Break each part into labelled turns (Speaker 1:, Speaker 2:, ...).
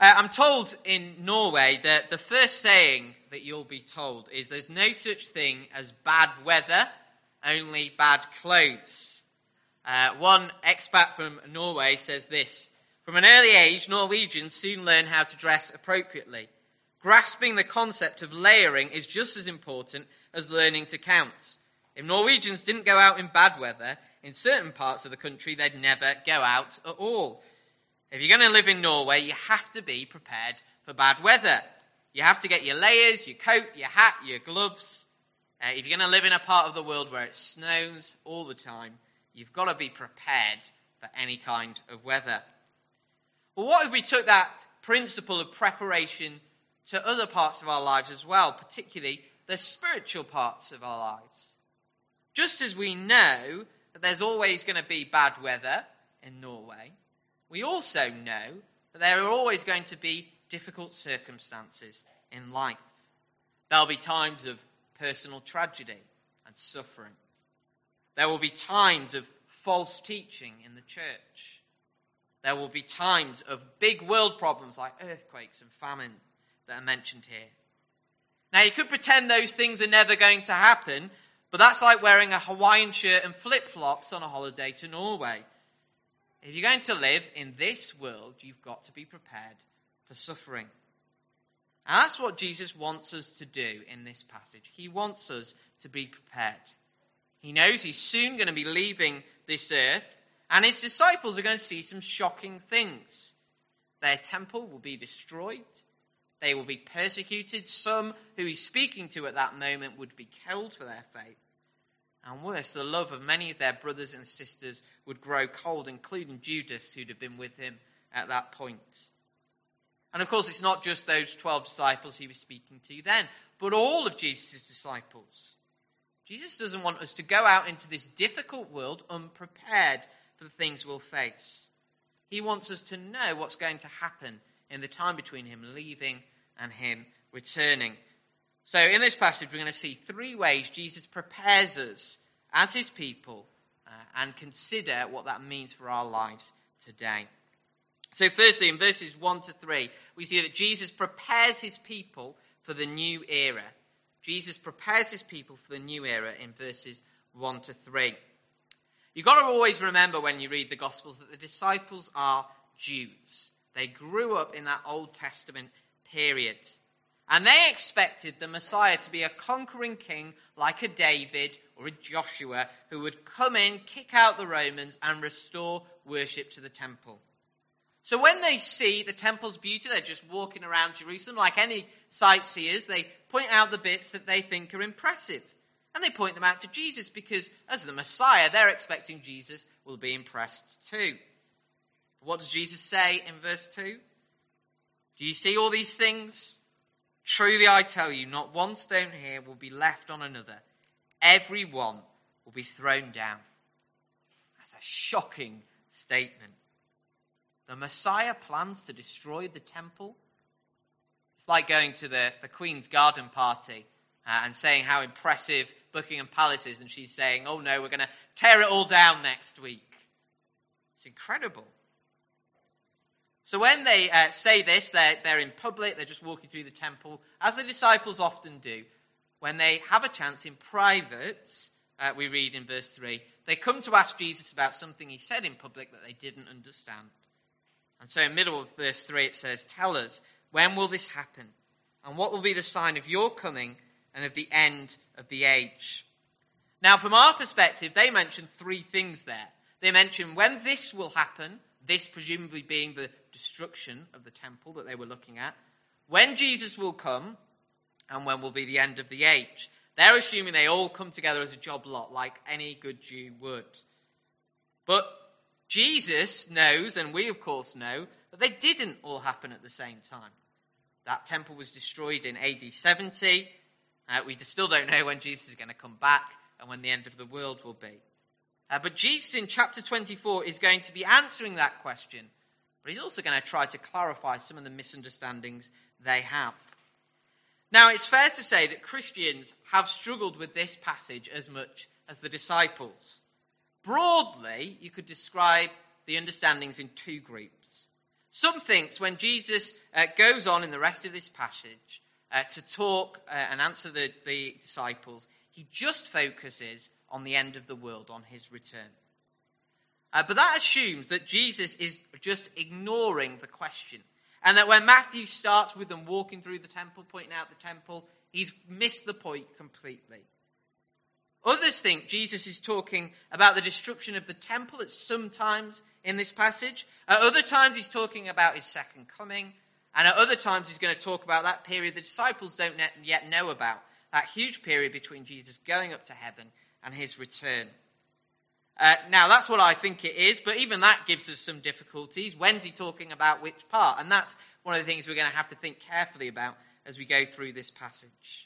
Speaker 1: I'm told in Norway that the first saying that you'll be told is there's no such thing as bad weather, only bad clothes. One expat from Norway says this: from an early age, Norwegians soon learn how to dress appropriately. Grasping the concept of layering is just as important as learning to count. If Norwegians didn't go out in bad weather, in certain parts of the country, they'd never go out at all. If you're going to live in Norway, you have to be prepared for bad weather. You have to get your layers, your coat, your hat, your gloves. If you're going to live in a part of the world where it snows all the time, you've got to be prepared for any kind of weather. Well, what if we took that principle of preparation to other parts of our lives as well, particularly the spiritual parts of our lives? Just as we know that there's always going to be bad weather in Norway, we also know that there are always going to be difficult circumstances in life. There'll be times of personal tragedy and suffering. There will be times of false teaching in the church. There will be times of big world problems like earthquakes and famine that are mentioned here. Now, you could pretend those things are never going to happen, but that's like wearing a Hawaiian shirt and flip-flops on a holiday to Norway. If you're going to live in this world, you've got to be prepared for suffering. And that's what Jesus wants us to do in this passage. He wants us to be prepared. He knows he's soon going to be leaving this earth, and his disciples are going to see some shocking things. Their temple will be destroyed. They will be persecuted. Some who he's speaking to at that moment would be killed for their faith. And worse, the love of many of their brothers and sisters would grow cold, including Judas, who'd have been with him at that point. And of course, it's not just those 12 disciples he was speaking to then, but all of Jesus' disciples. Jesus doesn't want us to go out into this difficult world unprepared for the things we'll face. He wants us to know what's going to happen in the time between him leaving and him returning. So in this passage, we're going to see three ways Jesus prepares us as his people and consider what that means for our lives today. So firstly, in verses 1 to 3, we see that Jesus prepares his people for the new era. Jesus prepares his people for the new era in verses 1 to 3. You've got to always remember when you read the Gospels that the disciples are Jews. They grew up in that Old Testament period. And they expected the Messiah to be a conquering king like a David or a Joshua who would come in, kick out the Romans, and restore worship to the temple. So when they see the temple's beauty, they're just walking around Jerusalem like any sightseers. They point out the bits that they think are impressive. And they point them out to Jesus because as the Messiah, they're expecting Jesus will be impressed too. What does Jesus say in verse 2? Do you see all these things? Truly I tell you, not one stone here will be left on another. Every one will be thrown down. That's a shocking statement. The Messiah plans to destroy the temple. It's like going to the Queen's garden party and saying how impressive Buckingham Palace is, and she's saying, oh no, we're going to tear it all down next week. It's incredible. So when they say this, they're in public, they're just walking through the temple, as the disciples often do. When they have a chance in private, we read in verse 3, they come to ask Jesus about something he said in public that they didn't understand. And so in the middle of verse 3 it says, tell us, when will this happen? And what will be the sign of your coming and of the end of the age? Now from our perspective, they mention three things there. They mention when this will happen, this presumably being the destruction of the temple that they were looking at, when Jesus will come, and when will be the end of the age. They're assuming they all come together as a job lot, like any good Jew would. But Jesus knows, and we of course know, that they didn't all happen at the same time. That temple was destroyed in AD 70. We still don't know when Jesus is going to come back and when the end of the world will be. But Jesus in chapter 24 is going to be answering that question. But he's also going to try to clarify some of the misunderstandings they have. Now, it's fair to say that Christians have struggled with this passage as much as the disciples. Broadly, you could describe the understandings in two groups. Some thinks when Jesus goes on in the rest of this passage to talk and answer the disciples, he just focuses on the end of the world, on his return. But that assumes that Jesus is just ignoring the question, and that when Matthew starts with them walking through the temple, pointing out the temple, he's missed the point completely. Others think Jesus is talking about the destruction of the temple at some times in this passage. At other times he's talking about his second coming. And at other times he's going to talk about that period the disciples don't yet know about. That huge period between Jesus going up to heaven and his return. Now that's what I think it is, but even that gives us some difficulties. When's he talking about which part? And that's one of the things we're going to have to think carefully about as we go through this passage.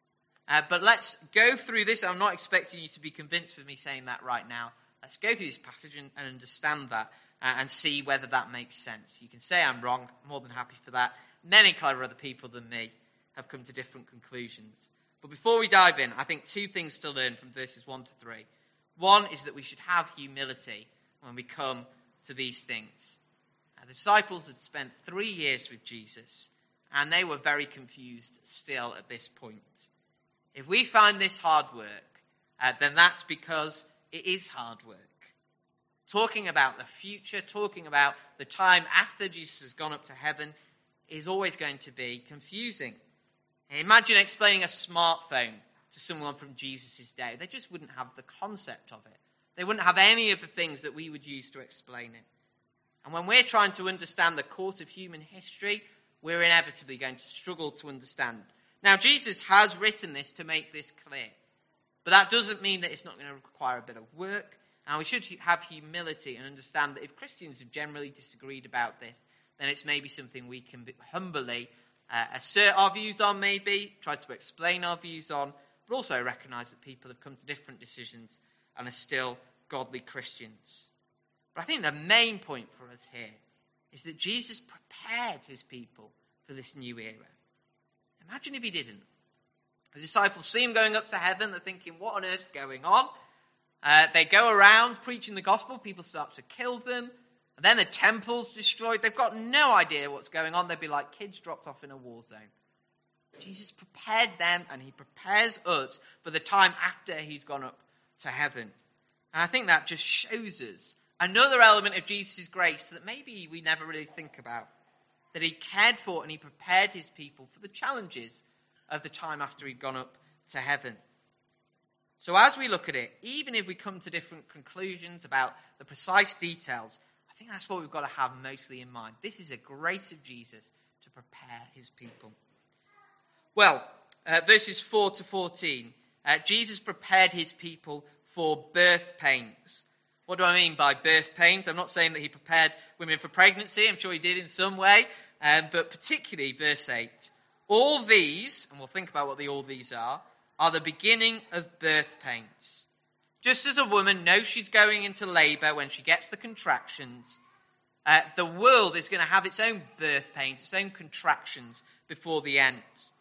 Speaker 1: But let's go through this. I'm not expecting you to be convinced with me saying that right now. Let's go through this passage and understand that and see whether that makes sense. You can say I'm wrong. I'm more than happy for that. Many clever other people than me have come to different conclusions. But before we dive in, I think two things to learn from verses 1 to 3. One is that we should have humility when we come to these things. The disciples had spent 3 years with Jesus, and they were very confused still at this point. If we find this hard work, then that's because it is hard work. Talking about the future, talking about the time after Jesus has gone up to heaven is always going to be confusing. Imagine explaining a smartphone to someone from Jesus' day. They just wouldn't have the concept of it. They wouldn't have any of the things that we would use to explain it. And when we're trying to understand the course of human history, we're inevitably going to struggle to understand. Now, Jesus has written this to make this clear. But that doesn't mean that it's not going to require a bit of work. And we should have humility and understand that if Christians have generally disagreed about this, then it's maybe something we can humbly assert our views on, maybe, try to explain our views on, but also recognize that people have come to different decisions and are still godly Christians. But I think the main point for us here is that Jesus prepared his people for this new era. Imagine if he didn't. The disciples see him going up to heaven. They're thinking, what on earth's going on? They go around preaching the gospel. People start to kill them. And then the temple's destroyed. They've got no idea what's going on. They'd be like kids dropped off in a war zone. Jesus prepared them, and he prepares us for the time after he's gone up to heaven. And I think that just shows us another element of Jesus' grace that maybe we never really think about. That he cared for and he prepared his people for the challenges of the time after he'd gone up to heaven. So as we look at it, even if we come to different conclusions about the precise details, I think that's what we've got to have mostly in mind. This is a grace of Jesus to prepare his people. Well, verses 4 to 14, Jesus prepared his people for birth pains. What do I mean by birth pains? I'm not saying that he prepared women for pregnancy. I'm sure he did in some way. But particularly verse 8. All these, and we'll think about what the all these are the beginning of birth pains. Just as a woman knows she's going into labor when she gets the contractions, the world is going to have its own birth pains, its own contractions before the end.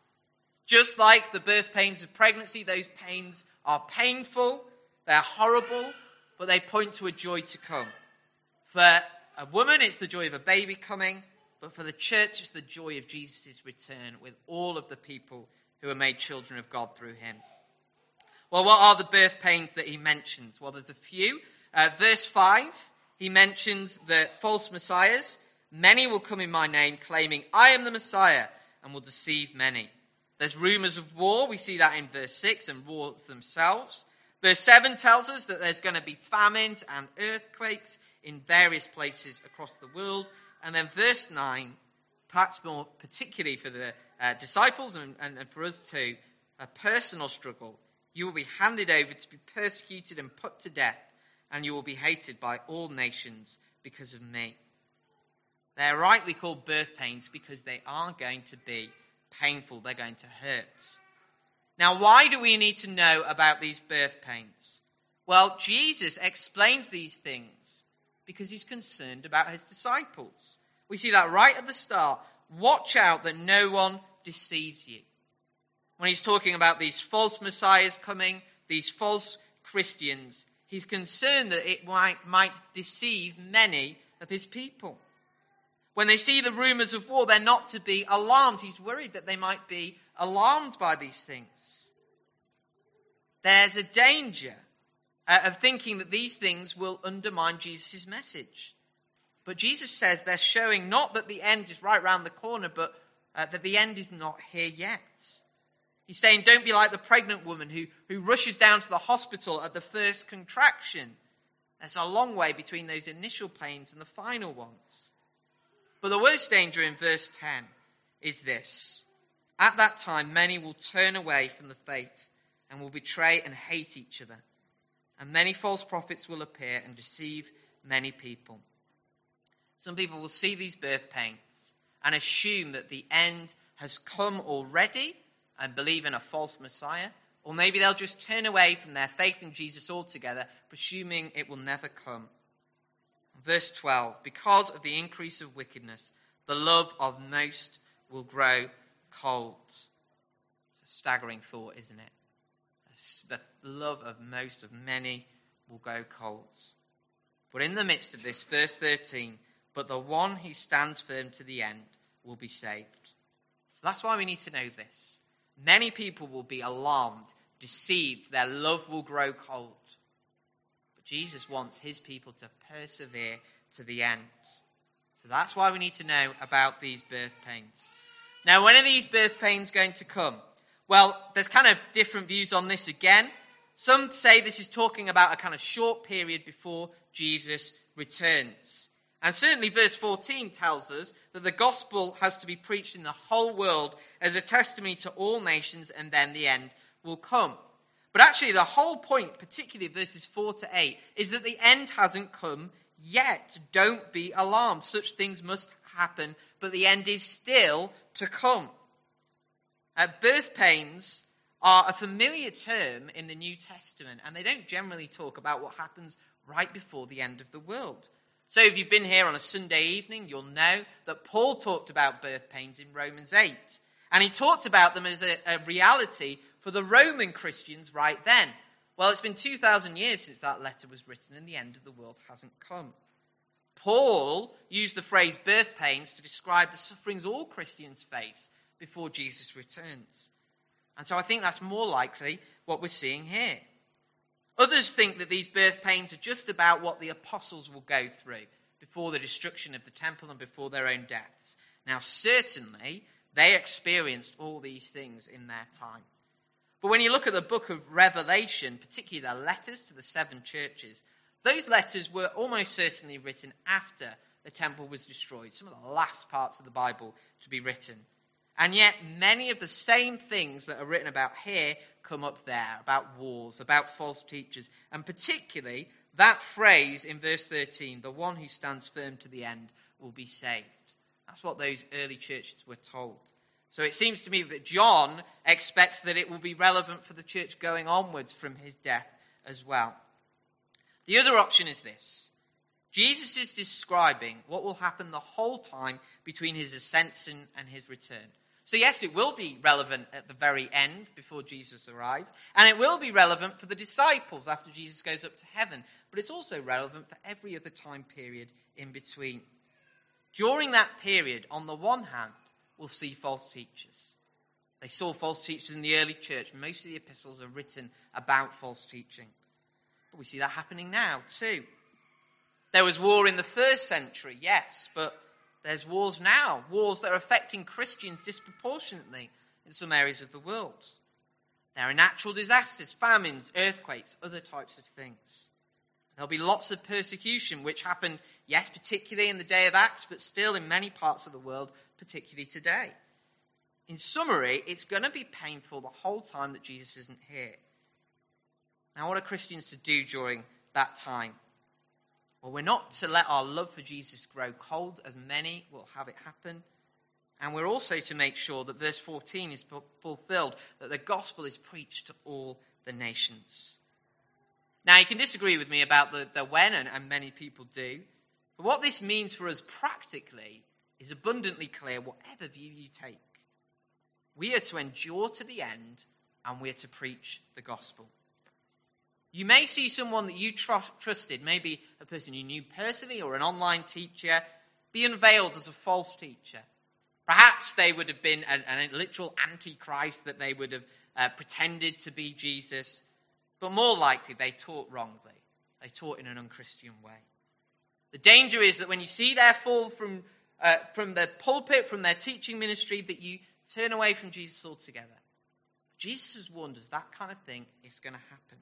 Speaker 1: Just like the birth pains of pregnancy, those pains are painful, they're horrible, but they point to a joy to come. For a woman, it's the joy of a baby coming, but for the church, it's the joy of Jesus' return with all of the people who are made children of God through him. Well, what are the birth pains that he mentions? Well, there's a few. Verse 5, he mentions the false messiahs. Many will come in my name, claiming, I am the Messiah, and will deceive many. There's rumors of war. We see that in verse 6, and wars themselves. Verse 7 tells us that there's going to be famines and earthquakes in various places across the world. And then verse 9, perhaps more particularly for the disciples and for us too, a personal struggle. You will be handed over to be persecuted and put to death, and you will be hated by all nations because of me. They're rightly called birth pains because they are going to be painful. They're going to hurt. Now, why do we need to know about these birth pains? Well, Jesus explains these things because he's concerned about his disciples. We see that right at the start. Watch out that no one deceives you. When he's talking about these false messiahs coming, these false Christians, he's concerned that it might deceive many of his people. When they see the rumors of war, they're not to be alarmed. He's worried that they might be alarmed by these things. There's a danger of thinking that these things will undermine Jesus' message. But Jesus says they're showing not that the end is right round the corner, but that the end is not here yet. He's saying, don't be like the pregnant woman who rushes down to the hospital at the first contraction. There's a long way between those initial pains and the final ones. But the worst danger in verse 10 is this. At that time, many will turn away from the faith and will betray and hate each other. And many false prophets will appear and deceive many people. Some people will see these birth pains and assume that the end has come already and believe in a false Messiah. Or maybe they'll just turn away from their faith in Jesus altogether, presuming it will never come. Verse 12, because of the increase of wickedness, the love of most will grow cold. It's a staggering thought, isn't it? The love of most of many will go cold. But in the midst of this, verse 13, but the one who stands firm to the end will be saved. So that's why we need to know this. Many people will be alarmed, deceived, their love will grow cold. But Jesus wants his people to persevere to the end. So that's why we need to know about these birth pains. Now, when are these birth pains going to come? Well, there's kind of different views on this again. Some say this is talking about a kind of short period before Jesus returns. And certainly verse 14 tells us that the gospel has to be preached in the whole world as a testimony to all nations, and then the end will come. But actually the whole point, particularly verses 4 to 8, is that the end hasn't come yet. Don't be alarmed. Such things must happen, but the end is still to come. Birth pains are a familiar term in the New Testament, and they don't generally talk about what happens right before the end of the world. So if you've been here on a Sunday evening, you'll know that Paul talked about birth pains in Romans 8. And he talked about them as a reality for the Roman Christians right then. Well, it's been 2,000 years since that letter was written, and the end of the world hasn't come. Paul used the phrase birth pains to describe the sufferings all Christians face before Jesus returns. And so I think that's more likely what we're seeing here. Others think that these birth pains are just about what the apostles will go through before the destruction of the temple and before their own deaths. Now, certainly, they experienced all these things in their time. But when you look at the book of Revelation, particularly the letters to the 7 churches, those letters were almost certainly written after the temple was destroyed, some of the last parts of the Bible to be written. And yet, many of the same things that are written about here come up there, about wars, about false teachers, and particularly that phrase in verse 13, the one who stands firm to the end will be saved. That's what those early churches were told. So it seems to me that John expects that it will be relevant for the church going onwards from his death as well. The other option is this. Jesus is describing what will happen the whole time between his ascension and his return. So yes, it will be relevant at the very end before Jesus arrives, and it will be relevant for the disciples after Jesus goes up to heaven, but it's also relevant for every other time period in between. During that period, on the one hand, we'll see false teachers. They saw false teachers in the early church. Most of the epistles are written about false teaching. But we see that happening now too. There was war in the first century, yes, but there's wars now, wars that are affecting Christians disproportionately in some areas of the world. There are natural disasters, famines, earthquakes, other types of things. There'll be lots of persecution, which happened, yes, particularly in the day of Acts, but still in many parts of the world, particularly today. In summary, it's going to be painful the whole time that Jesus isn't here. Now, what are Christians to do during that time? Well, we're not to let our love for Jesus grow cold, as many will have it happen. And we're also to make sure that verse 14 is fulfilled, that the gospel is preached to all the nations. Now, you can disagree with me about the when, and many people do. But what this means for us practically is abundantly clear, whatever view you take. We are to endure to the end, and we are to preach the gospel. You may see someone that you trusted, maybe a person you knew personally or an online teacher, be unveiled as a false teacher. Perhaps they would have been a literal antichrist, that they would have pretended to be Jesus. But more likely, they taught wrongly. They taught in an unchristian way. The danger is that when you see their fall from the pulpit, from their teaching ministry, that you turn away from Jesus altogether. Jesus has warned us that kind of thing is going to happen.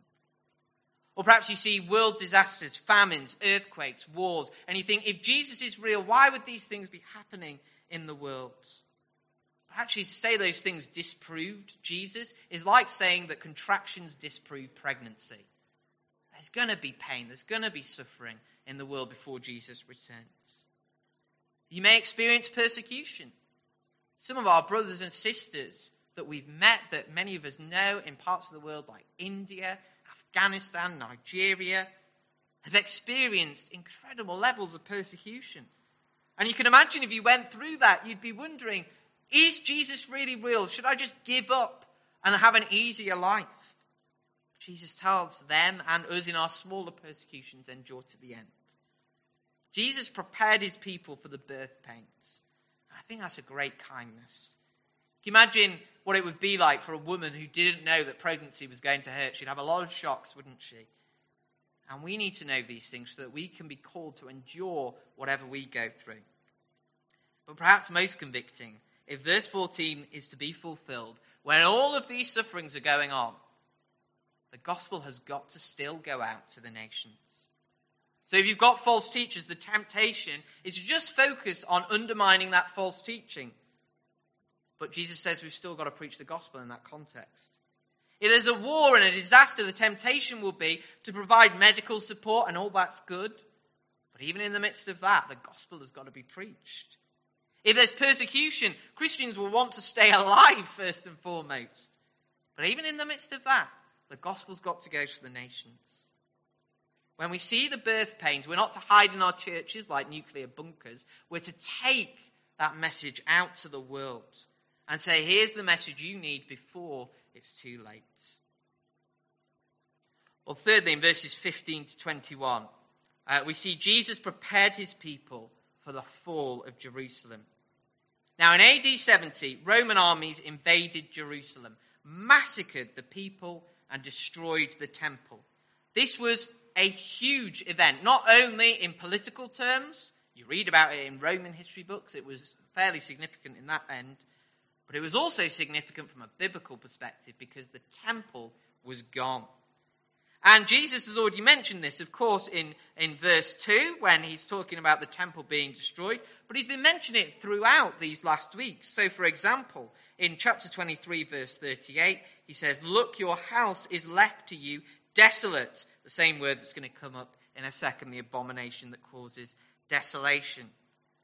Speaker 1: Or perhaps you see world disasters, famines, earthquakes, wars, and you think, if Jesus is real, why would these things be happening in the world? But actually, to say those things disproved Jesus is like saying that contractions disprove pregnancy. There's going to be pain, there's going to be suffering in the world before Jesus returns. You may experience persecution. Some of our brothers and sisters that we've met, that many of us know in parts of the world like India, Afghanistan, Nigeria, have experienced incredible levels of persecution. And you can imagine if you went through that, you'd be wondering, is Jesus really real? Should I just give up and have an easier life? Jesus tells them and us in our smaller persecutions, endure to the end. Jesus prepared his people for the birth pains. And I think that's a great kindness. Can you imagine what it would be like for a woman who didn't know that pregnancy was going to hurt? She'd have a lot of shocks, wouldn't she? And we need to know these things so that we can be called to endure whatever we go through. But perhaps most convicting, if verse 14 is to be fulfilled, when all of these sufferings are going on, the gospel has got to still go out to the nations. So if you've got false teachers, the temptation is to just focus on undermining that false teaching. But Jesus says we've still got to preach the gospel in that context. If there's a war and a disaster, the temptation will be to provide medical support, and all that's good. But even in the midst of that, the gospel has got to be preached. If there's persecution, Christians will want to stay alive first and foremost. But even in the midst of that, the gospel's got to go to the nations. When we see the birth pains, we're not to hide in our churches like nuclear bunkers. We're to take that message out to the world and say, here's the message you need before it's too late. Well, thirdly, in verses 15 to 21, we see Jesus prepared his people for the fall of Jerusalem. Now, in AD 70, Roman armies invaded Jerusalem, massacred the people, and destroyed the temple. This was a huge event, not only in political terms. You read about it in Roman history books. It was fairly significant in that end. But it was also significant from a biblical perspective because the temple was gone. And Jesus has already mentioned this, of course, in verse 2 when he's talking about the temple being destroyed. But he's been mentioning it throughout these last weeks. So, for example, in chapter 23, verse 38, he says, "Look, your house is left to you desolate." The same word that's going to come up in a second, the abomination that causes desolation.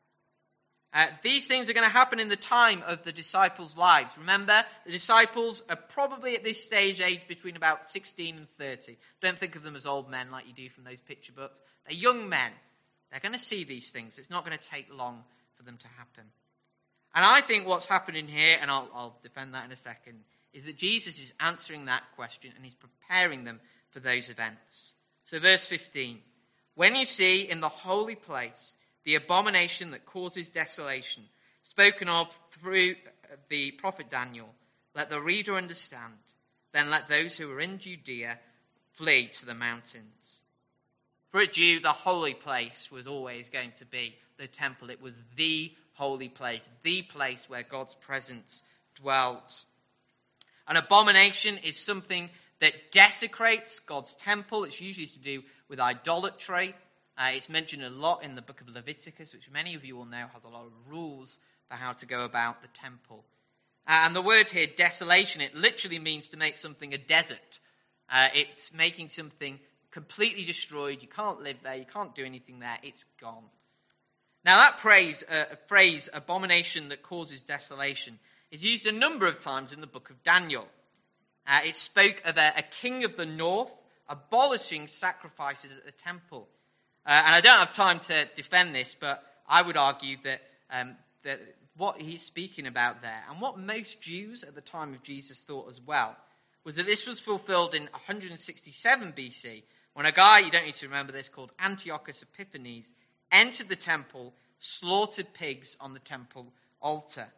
Speaker 1: These things are going to happen in the time of the disciples' lives. Remember, the disciples are probably at this stage aged between about 16 and 30. Don't think of them as old men like you do from those picture books. They're young men. They're going to see these things. It's not going to take long for them to happen. And I think what's happening here, and I'll defend that in a second, is that Jesus is answering that question and he's preparing them for those events. So verse 15, "When you see in the holy place the abomination that causes desolation, spoken of through the prophet Daniel, let the reader understand. Then let those who are in Judea flee to the mountains." For a Jew, the holy place was always going to be the temple. It was the holy place, the place where God's presence dwelt. An abomination is something that desecrates God's temple. It's usually to do with idolatry. It's mentioned a lot in the book of Leviticus, which many of you will know has a lot of rules for how to go about the temple. And the word here, desolation, it literally means to make something a desert. It's making something completely destroyed. You can't live there. You can't do anything there. It's gone. Now that phrase, abomination that causes desolation, is used a number of times in the book of Daniel. It spoke of a king of the north abolishing sacrifices at the temple. And I don't have time to defend this, but I would argue that what he's speaking about there, and what most Jews at the time of Jesus thought as well, was that this was fulfilled in 167 BC, when a guy, you don't need to remember this, called Antiochus Epiphanes, entered the temple, slaughtered pigs on the temple altar.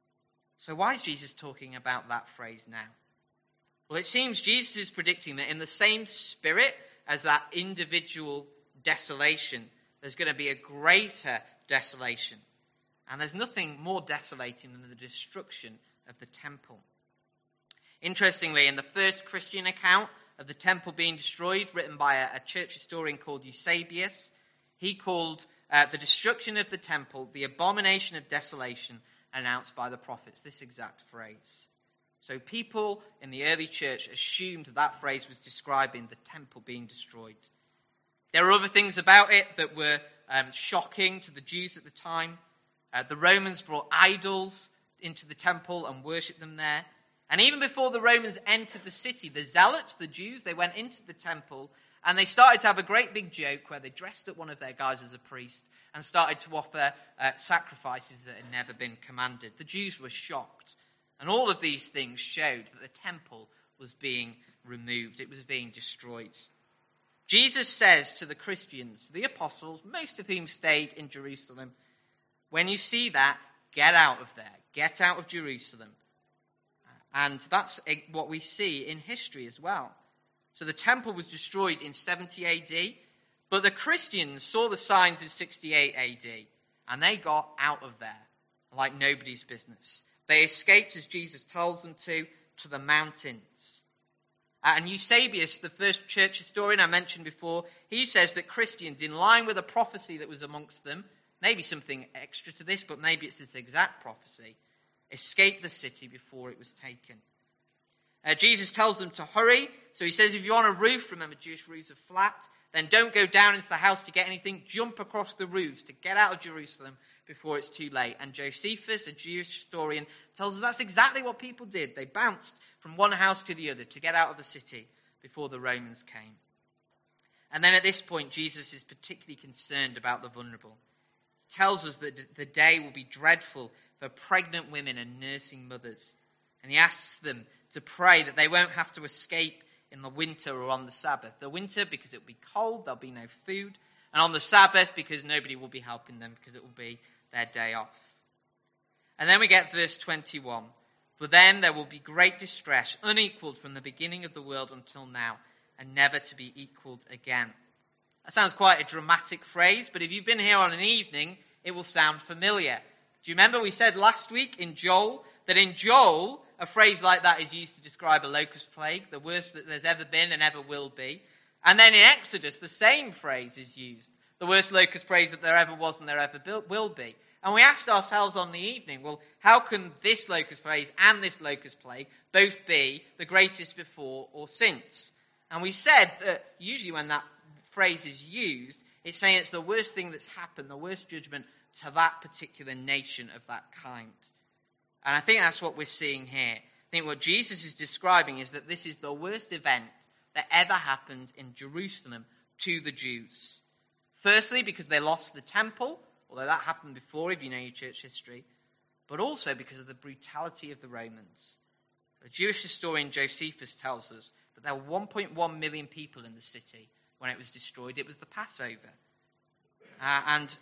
Speaker 1: So why is Jesus talking about that phrase now? Well, it seems Jesus is predicting that in the same spirit as that individual desolation, there's going to be a greater desolation. And there's nothing more desolating than the destruction of the temple. Interestingly, in the first Christian account of the temple being destroyed, written by a church historian called Eusebius, he called the destruction of the temple the abomination of desolation announced by the prophets, this exact phrase. So people in the early church assumed that phrase was describing the temple being destroyed. There were other things about it that were shocking to the Jews at the time. The Romans brought idols into the temple and worshipped them there. And even before the Romans entered the city, the zealots, the Jews, they went into the temple and they started to have a great big joke where they dressed up one of their guys as a priest and started to offer sacrifices that had never been commanded. The Jews were shocked. And all of these things showed that the temple was being removed. It was being destroyed. Jesus says to the Christians, the apostles, most of whom stayed in Jerusalem, when you see that, get out of there. Get out of Jerusalem. And that's what we see in history as well. So the temple was destroyed in 70 AD, but the Christians saw the signs in 68 AD, and they got out of there like nobody's business. They escaped, as Jesus tells them to the mountains. And Eusebius, the first church historian I mentioned before, he says that Christians, in line with a prophecy that was amongst them, maybe something extra to this, but maybe it's this exact prophecy, escaped the city before it was taken. Jesus tells them to hurry. So he says, if you're on a roof, remember Jewish roofs are flat, then don't go down into the house to get anything. Jump across the roofs to get out of Jerusalem before it's too late. And Josephus, a Jewish historian, tells us that's exactly what people did. They bounced from one house to the other to get out of the city before the Romans came. And then at this point, Jesus is particularly concerned about the vulnerable. He tells us that the day will be dreadful for pregnant women and nursing mothers. And he asks them to pray that they won't have to escape in the winter or on the Sabbath. The winter because it will be cold, there'll be no food. And on the Sabbath because nobody will be helping them because it will be their day off. And then we get verse 21. For then there will be great distress, unequaled from the beginning of the world until now, and never to be equaled again. That sounds quite a dramatic phrase, but if you've been here on an evening, it will sound familiar. Do you remember we said last week in Joel, that in Joel, a phrase like that is used to describe a locust plague, the worst that there's ever been and ever will be. And then in Exodus, the same phrase is used, the worst locust plague that there ever was and there ever will be. And we asked ourselves on the evening, well, how can this locust plague and this locust plague both be the greatest before or since? And we said that usually when that phrase is used, it's saying it's the worst thing that's happened, the worst judgment to that particular nation of that kind. And I think that's what we're seeing here. I think what Jesus is describing is that this is the worst event that ever happened in Jerusalem to the Jews. Firstly, because they lost the temple, although that happened before if you know your church history, but also because of the brutality of the Romans. The Jewish historian Josephus tells us that there were 1.1 million people in the city when it was destroyed. It was the Passover. And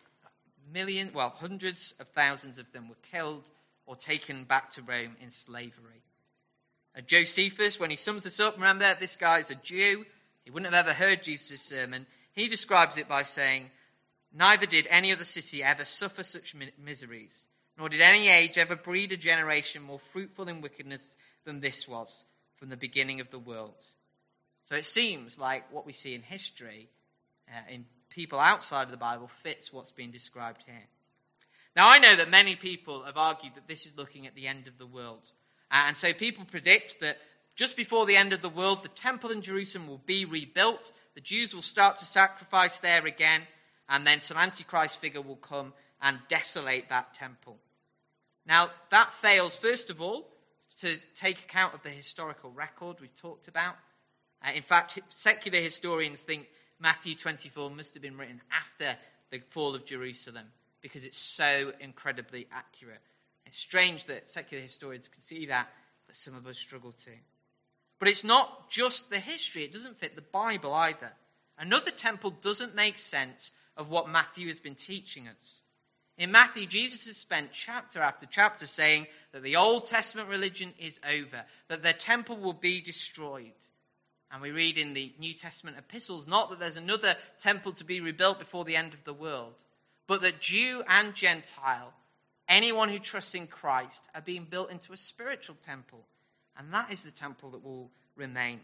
Speaker 1: hundreds of thousands of them were killed or taken back to Rome in slavery. Josephus, when he sums this up, remember, this guy's a Jew. He wouldn't have ever heard Jesus' sermon. He describes it by saying, neither did any other city ever suffer such miseries, nor did any age ever breed a generation more fruitful in wickedness than this was from the beginning of the world. So it seems like what we see in history, in people outside of the Bible, fits what's being described here. Now, I know that many people have argued that this is looking at the end of the world. And so people predict that just before the end of the world, the temple in Jerusalem will be rebuilt. The Jews will start to sacrifice there again. And then some Antichrist figure will come and desolate that temple. Now, that fails, first of all, to take account of the historical record we've talked about. In fact, secular historians think Matthew 24 must have been written after the fall of Jerusalem, because it's so incredibly accurate. It's strange that secular historians can see that, but some of us struggle to. But it's not just the history. It doesn't fit the Bible either. Another temple doesn't make sense of what Matthew has been teaching us. In Matthew, Jesus has spent chapter after chapter saying that the Old Testament religion is over, that their temple will be destroyed. And we read in the New Testament epistles, not that there's another temple to be rebuilt before the end of the world, but that Jew and Gentile, anyone who trusts in Christ, are being built into a spiritual temple. And that is the temple that will remain.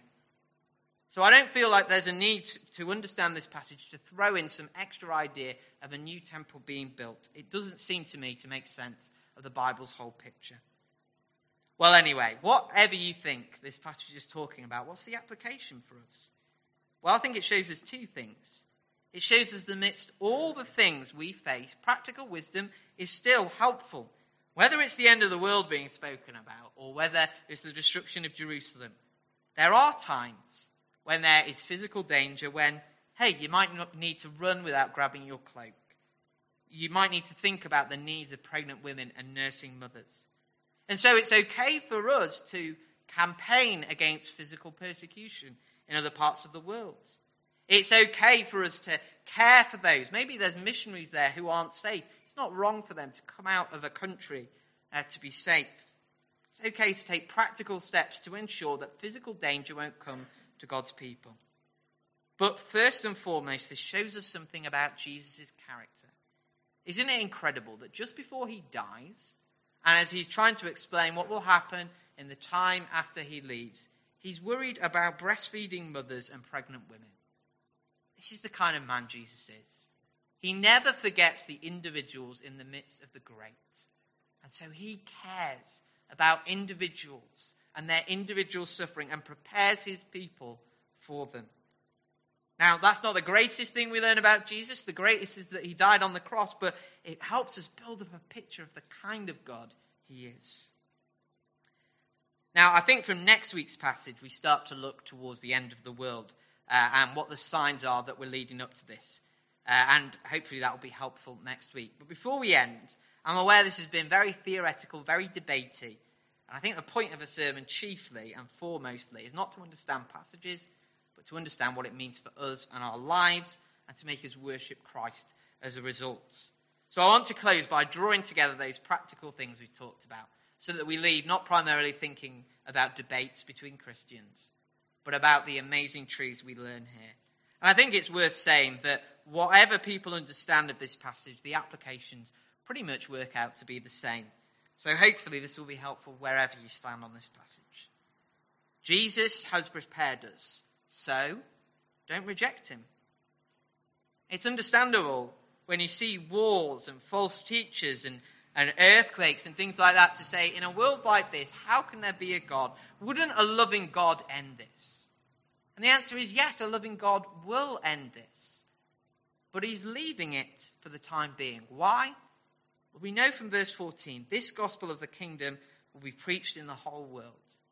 Speaker 1: So I don't feel like there's a need to understand this passage to throw in some extra idea of a new temple being built. It doesn't seem to me to make sense of the Bible's whole picture. Well, anyway, whatever you think this passage is talking about, what's the application for us? Well, I think it shows us two things. It shows us that amidst all the things we face, practical wisdom is still helpful. Whether it's the end of the world being spoken about or whether it's the destruction of Jerusalem, there are times when there is physical danger, when, hey, you might not need to run without grabbing your cloak. You might need to think about the needs of pregnant women and nursing mothers. And so it's okay for us to campaign against physical persecution in other parts of the world. It's okay for us to care for those. Maybe there's missionaries there who aren't safe. It's not wrong for them to come out of a country to be safe. It's okay to take practical steps to ensure that physical danger won't come to God's people. But first and foremost, this shows us something about Jesus' character. Isn't it incredible that just before he dies, and as he's trying to explain what will happen in the time after he leaves, he's worried about breastfeeding mothers and pregnant women. This is the kind of man Jesus is. He never forgets the individuals in the midst of the great. And so he cares about individuals and their individual suffering and prepares his people for them. Now, that's not the greatest thing we learn about Jesus. The greatest is that he died on the cross, but it helps us build up a picture of the kind of God he is. Now, I think from next week's passage, we start to look towards the end of the world and what the signs are that we're leading up to this. And hopefully that will be helpful next week. But before we end, I'm aware this has been very theoretical, very debatey. And I think the point of a sermon chiefly and foremostly is not to understand passages, but to understand what it means for us and our lives and to make us worship Christ as a result. So I want to close by drawing together those practical things we talked about so that we leave not primarily thinking about debates between Christians, but about the amazing truths we learn here. And I think it's worth saying that whatever people understand of this passage, the applications pretty much work out to be the same. So hopefully this will be helpful wherever you stand on this passage. Jesus has prepared us, so don't reject him. It's understandable when you see wars and false teachers and earthquakes and things like that to say, in a world like this, how can there be a God? Wouldn't a loving God end this? And the answer is yes, a loving God will end this. But he's leaving it for the time being. Why? Well, we know from verse 14, this gospel of the kingdom will be preached in the whole world.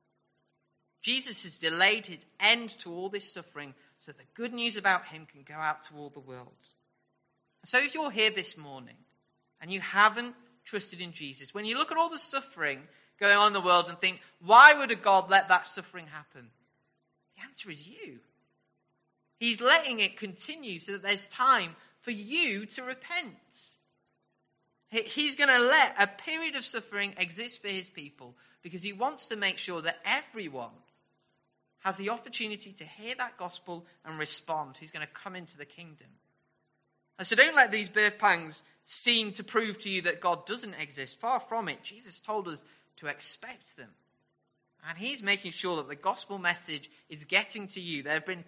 Speaker 1: Jesus has delayed his end to all this suffering so the good news about him can go out to all the world. So if you're here this morning and you haven't trusted in Jesus, when you look at all the suffering going on in the world and think, why would a God let that suffering happen? The answer is you. He's letting it continue so that there's time for you to repent. He's going to let a period of suffering exist for his people because he wants to make sure that everyone has the opportunity to hear that gospel and respond. He's going to come into the kingdom. And so don't let these birth pangs seem to prove to you that God doesn't exist. Far from it. Jesus told us to expect them. And he's making sure that the gospel message is getting to you. There have been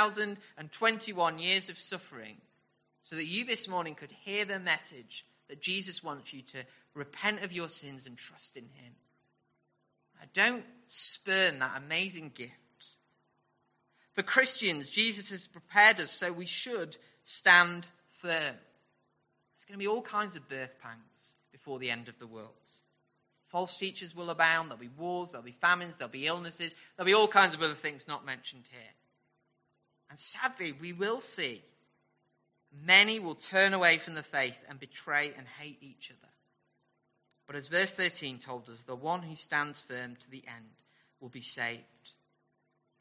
Speaker 1: 2021 years of suffering so that you this morning could hear the message that Jesus wants you to repent of your sins and trust in him. Now, don't spurn that amazing gift. For Christians, Jesus has prepared us so we should stand firm. There's going to be all kinds of birth pangs before the end of the world. False teachers will abound. There'll be wars, there'll be famines, there'll be illnesses, there'll be all kinds of other things not mentioned here. And sadly, we will see many will turn away from the faith and betray and hate each other. But as verse 13 told us, the one who stands firm to the end will be saved.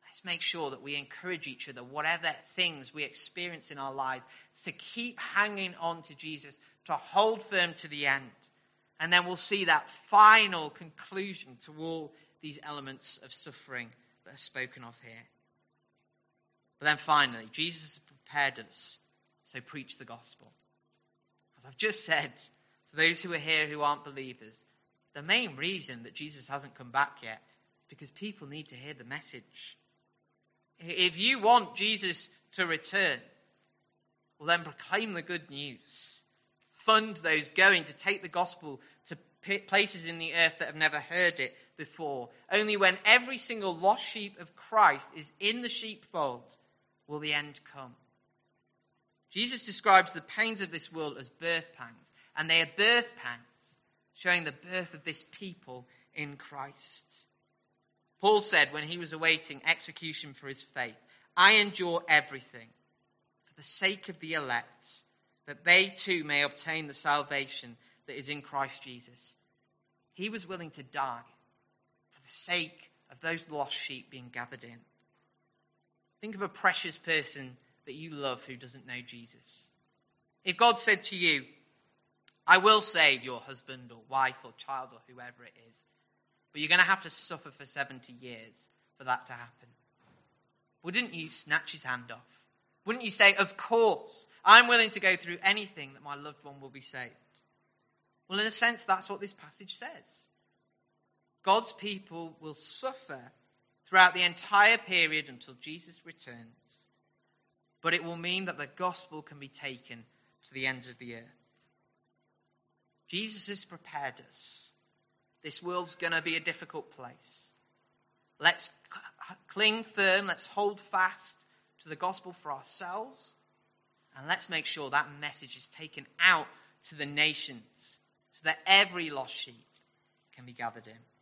Speaker 1: Let's make sure that we encourage each other, whatever things we experience in our lives, to keep hanging on to Jesus, to hold firm to the end. And then we'll see that final conclusion to all these elements of suffering that are spoken of here. But then finally, Jesus has prepared us, so preach the gospel. As I've just said, to those who are here who aren't believers, the main reason that Jesus hasn't come back yet is because people need to hear the message. If you want Jesus to return, well then proclaim the good news. Fund those going to take the gospel to places in the earth that have never heard it before. Only when every single lost sheep of Christ is in the sheepfold will the end come. Jesus describes the pains of this world as birth pangs, and they are birth pangs, showing the birth of this people in Christ. Paul said when he was awaiting execution for his faith, I endure everything for the sake of the elect, that they too may obtain the salvation that is in Christ Jesus. He was willing to die for the sake of those lost sheep being gathered in. Think of a precious person that you love who doesn't know Jesus. If God said to you, I will save your husband or wife or child or whoever it is, but you're going to have to suffer for 70 years for that to happen, wouldn't you snatch his hand off? Wouldn't you say, of course, I'm willing to go through anything that my loved one will be saved? Well, in a sense, that's what this passage says. God's people will suffer throughout the entire period until Jesus returns, but it will mean that the gospel can be taken to the ends of the earth. Jesus has prepared us. This world's going to be a difficult place. Let's cling firm, let's hold fast to the gospel for ourselves, and let's make sure that message is taken out to the nations so that every lost sheep can be gathered in.